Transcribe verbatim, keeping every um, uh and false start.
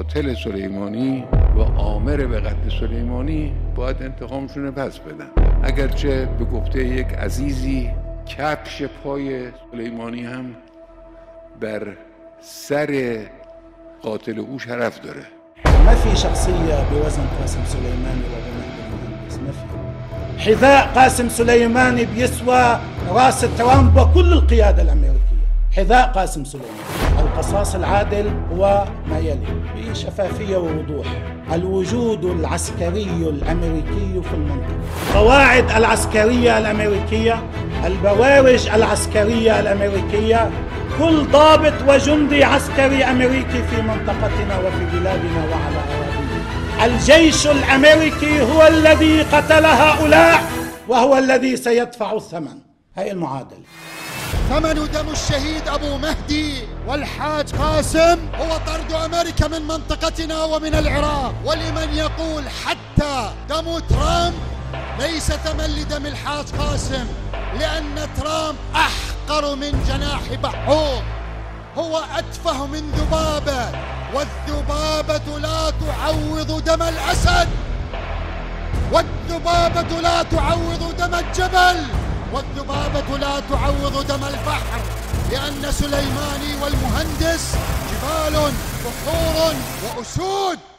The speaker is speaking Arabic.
قاتل سلیمانی و آمر به قتل سلیمانی باید انتقامشون رو پس بدن. اگرچه به گفته یک عزیزی کفش پای سلیمانی هم بر سر قاتل او شرف داره. ما في شخصية بوزن قاسم سليماني وبناء المهندس، ما في. حذاء قاسم سليماني بيسوى راس ترامب وكل القيادة الأمريكية. حذاء قاسم سليماني. القصاص العادل هو ما يلي بشفافية ووضوح: الوجود العسكري الأمريكي في المنطقة، قواعد العسكرية الأمريكية، البوارج العسكرية الأمريكية، كل ضابط وجندي عسكري أمريكي في منطقتنا وفي بلادنا وعلى أراضينا. الجيش الأمريكي هو الذي قتل هؤلاء وهو الذي سيدفع الثمن. هاي المعادلة. ثمن دم الشهيد أبو مهدي والحاج قاسم هو طرد أمريكا من منطقتنا ومن العراق. ولمن يقول حتى دم ترامب ليس ثمن لدم الحاج قاسم، لأن ترامب أحقر من جناح بحور، هو أتفه من ذبابة، والذبابة لا تعوض دم الأسد، والذبابة لا تعوض دم الجبل، والذبابة لا تعوض دم البحر، لأن سليماني والمهندس جبال بحور وأسود.